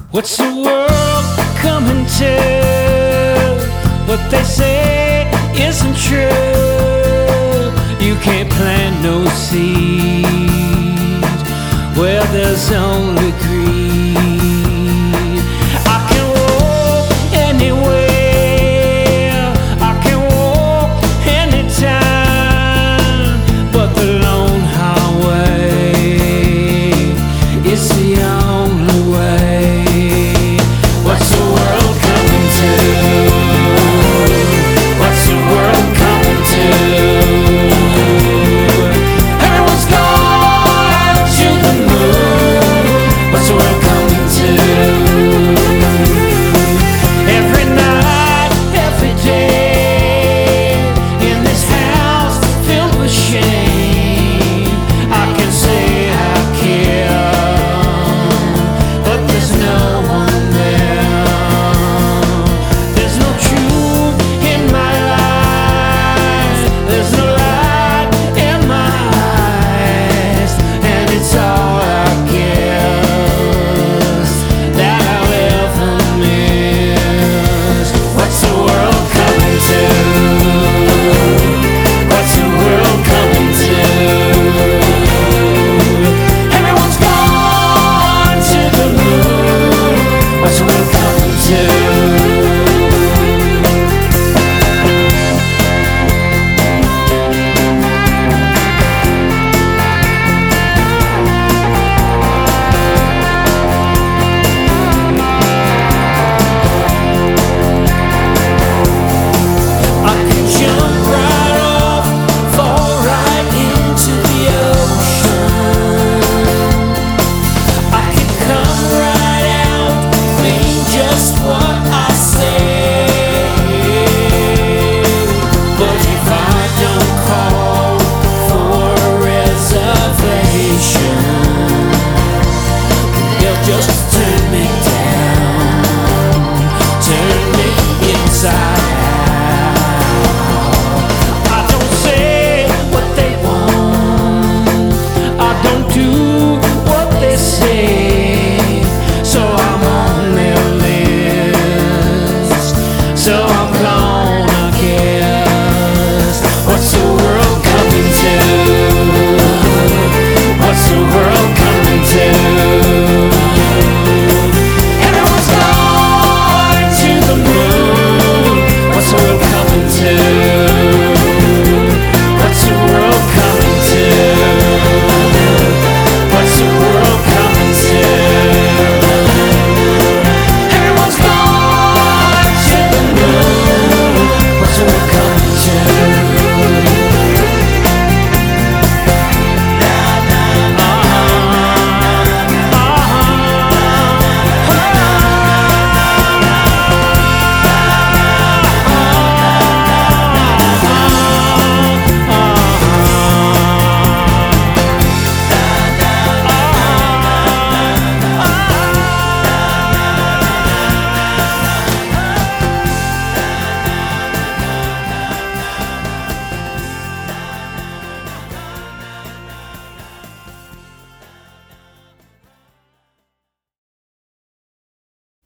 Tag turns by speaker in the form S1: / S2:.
S1: What's the world coming to? What they say isn't true. You can't plant no seed where there's only greed. I can walk anywhere, I can walk anytime, but the lone highway is the only way. What's the world coming to? What's the world coming to? Everyone's gone to the moon. What's the world